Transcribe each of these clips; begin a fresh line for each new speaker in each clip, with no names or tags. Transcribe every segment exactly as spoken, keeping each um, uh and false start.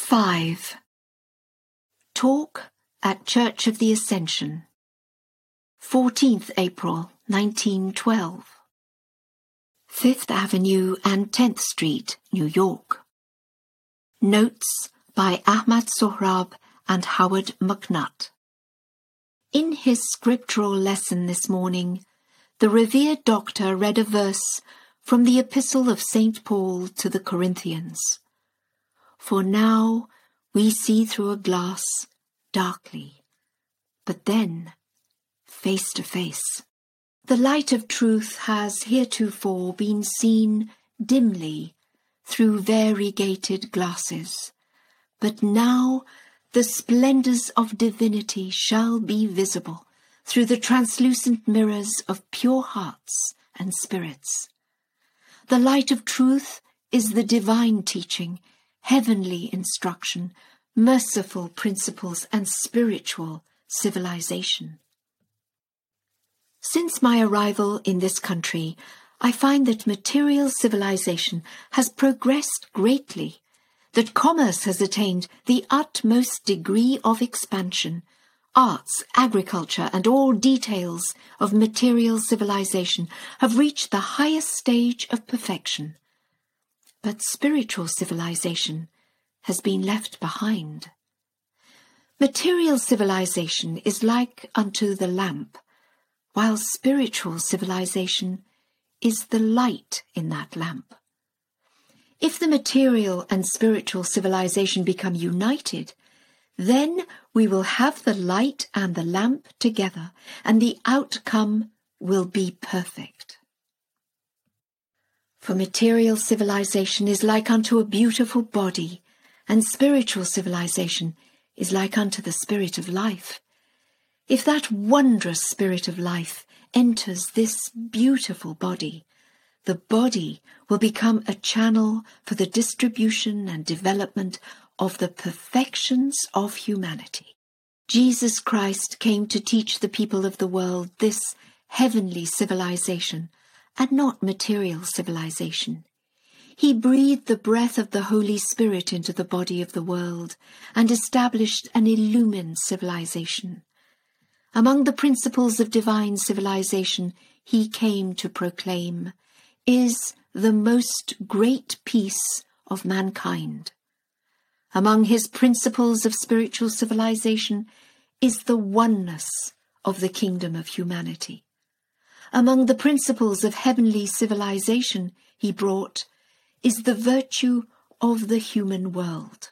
five. Talk at Church of the Ascension, fourteenth April nineteen twelve. Fifth Avenue and tenth Street, New York. Notes by Ahmad Sohrab and Howard McNutt. In his scriptural lesson this morning, the revered doctor read a verse from the Epistle of Saint Paul to the Corinthians. For now we see through a glass darkly, but then face to face. The light of truth has heretofore been seen dimly through variegated glasses, but now the splendours of divinity shall be visible through the translucent mirrors of pure hearts and spirits. The light of truth is the divine teaching, heavenly instruction, merciful principles, and spiritual civilization. Since my arrival in this country, I find that material civilization has progressed greatly, that commerce has attained the utmost degree of expansion. Arts, agriculture, and all details of material civilization have reached the highest stage of perfection. But spiritual civilization has been left behind. Material civilization is like unto the lamp, while spiritual civilization is the light in that lamp. If the material and spiritual civilization become united, then we will have the light and the lamp together, and the outcome will be perfect. For material civilization is like unto a beautiful body, and spiritual civilization is like unto the spirit of life. If that wondrous spirit of life enters this beautiful body, the body will become a channel for the distribution and development of the perfections of humanity. Jesus Christ came to teach the people of the world this heavenly civilization, and not material civilization. He breathed the breath of the Holy Spirit into the body of the world and established an illumined civilization. Among the principles of divine civilization he came to proclaim is the most great peace of mankind. Among his principles of spiritual civilization is the oneness of the kingdom of humanity. Among the principles of heavenly civilization he brought is the virtue of the human world.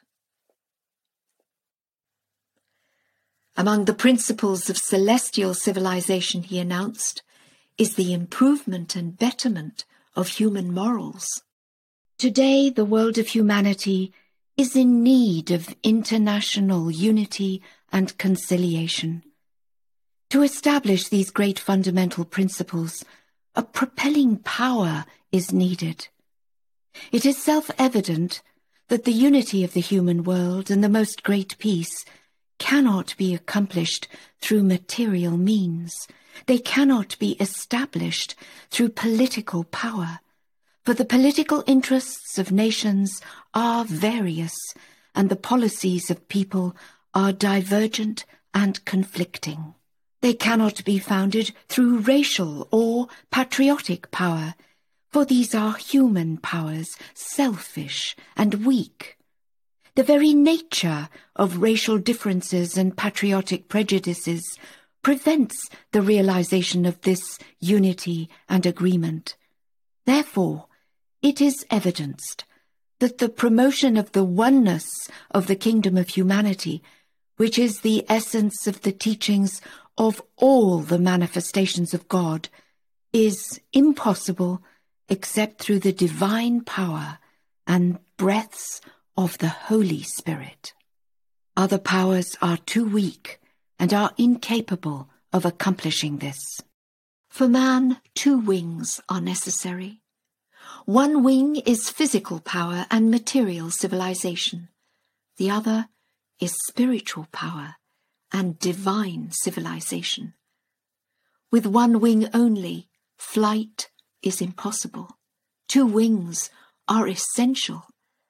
Among the principles of celestial civilization he announced is the improvement and betterment of human morals. Today the world of humanity is in need of international unity and conciliation. To establish these great fundamental principles, a propelling power is needed. It is self-evident that the unity of the human world and the most great peace cannot be accomplished through material means. They cannot be established through political power, for the political interests of nations are various, and the policies of people are divergent and conflicting. They cannot be founded through racial or patriotic power, for these are human powers, selfish and weak. The very nature of racial differences and patriotic prejudices prevents the realization of this unity and agreement. Therefore, it is evidenced that the promotion of the oneness of the kingdom of humanity, which is the essence of the teachings of all the manifestations of God, is impossible except through the divine power and breaths of the Holy Spirit. Other powers are too weak and are incapable of accomplishing this. For man, two wings are necessary. One wing is physical power and material civilization. The other is spiritual power and divine civilization. With one wing only, flight is impossible. Two wings are essential.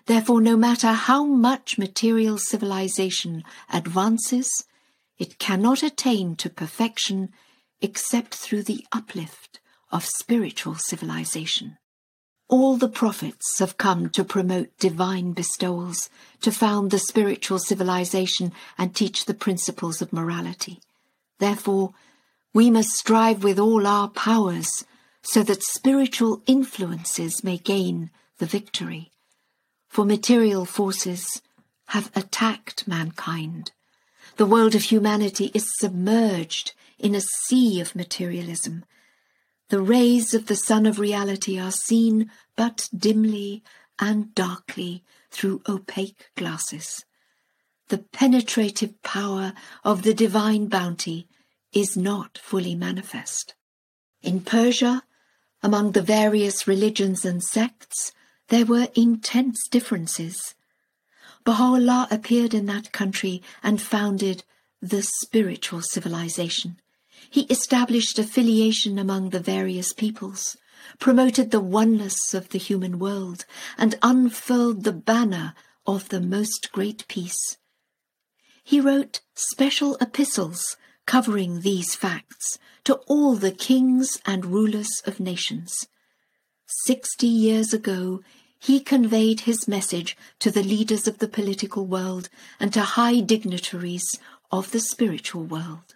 Therefore, no matter how much material civilization advances, it cannot attain to perfection except through the uplift of spiritual civilization. All the prophets have come to promote divine bestowals, to found the spiritual civilization and teach the principles of morality. Therefore, we must strive with all our powers so that spiritual influences may gain the victory. For material forces have attacked mankind. The world of humanity is submerged in a sea of materialism. The rays of the sun of reality are seen but dimly and darkly through opaque glasses. The penetrative power of the divine bounty is not fully manifest. In Persia, among the various religions and sects, there were intense differences. Baha'u'llah appeared in that country and founded the spiritual civilization. He established affiliation among the various peoples, promoted the oneness of the human world, and unfurled the banner of the most great peace. He wrote special epistles covering these facts to all the kings and rulers of nations. Sixty years ago, he conveyed his message to the leaders of the political world and to high dignitaries of the spiritual world.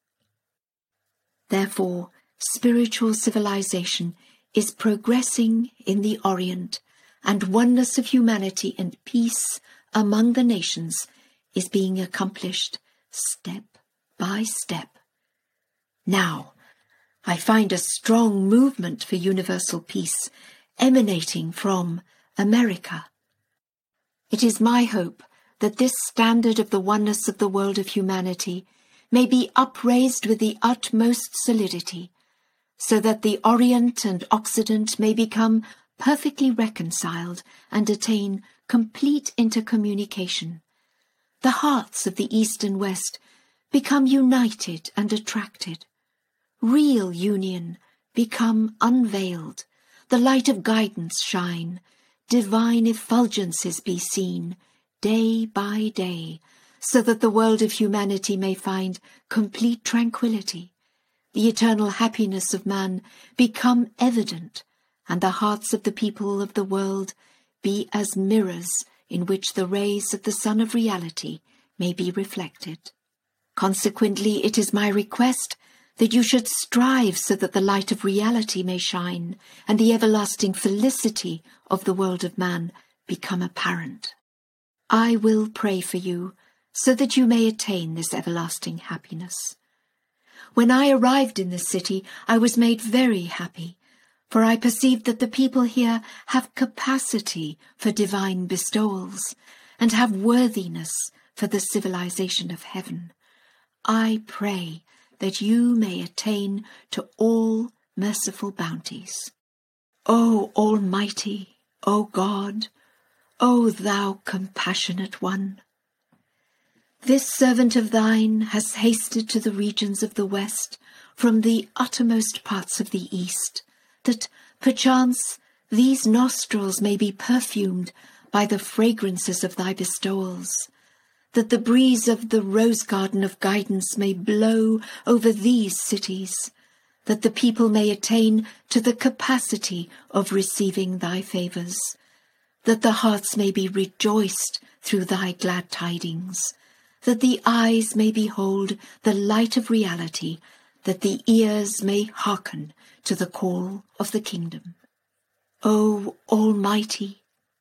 Therefore, spiritual civilization is progressing in the Orient, and oneness of humanity and peace among the nations is being accomplished step by step. Now, I find a strong movement for universal peace emanating from America. It is my hope that this standard of the oneness of the world of humanity may be upraised with the utmost solidity, so that the Orient and Occident may become perfectly reconciled and attain complete intercommunication. The hearts of the East and West become united and attracted. Real union become unveiled, the light of guidance shine, divine effulgences be seen, day by day, so that the world of humanity may find complete tranquility, the eternal happiness of man become evident, and the hearts of the people of the world be as mirrors in which the rays of the sun of reality may be reflected. Consequently, it is my request that you should strive so that the light of reality may shine, and the everlasting felicity of the world of man become apparent. I will pray for you, so that you may attain this everlasting happiness. When I arrived in this city, I was made very happy, for I perceived that the people here have capacity for divine bestowals, and have worthiness for the civilization of heaven. I pray that you may attain to all merciful bounties. O Almighty, O God, O Thou compassionate One, this servant of thine has hasted to the regions of the West from the uttermost parts of the East, that perchance these nostrils may be perfumed by the fragrances of thy bestowals, that the breeze of the rose garden of guidance may blow over these cities, that the people may attain to the capacity of receiving thy favours, that the hearts may be rejoiced through thy glad tidings, that the eyes may behold the light of reality, that the ears may hearken to the call of the kingdom. O Almighty,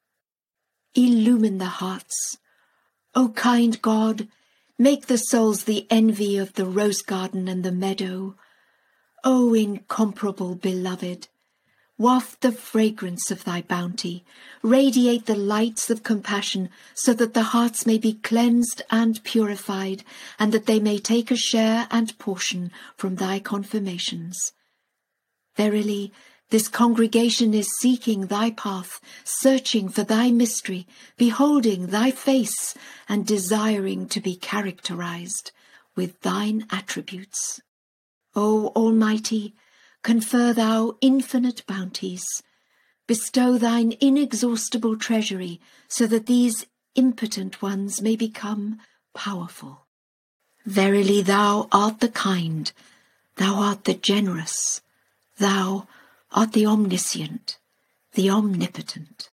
illumine the hearts. O kind God, make the souls the envy of the rose garden and the meadow. O incomparable beloved, waft the fragrance of thy bounty, radiate the lights of compassion, so that the hearts may be cleansed and purified, and that they may take a share and portion from thy confirmations. Verily, this congregation is seeking thy path, searching for thy mystery, beholding thy face, and desiring to be characterized with thine attributes. O Almighty, confer thou infinite bounties. bestow thine inexhaustible treasury so that these impotent ones may become powerful. Verily thou art the kind, thou art the generous, thou art the omniscient, the omnipotent.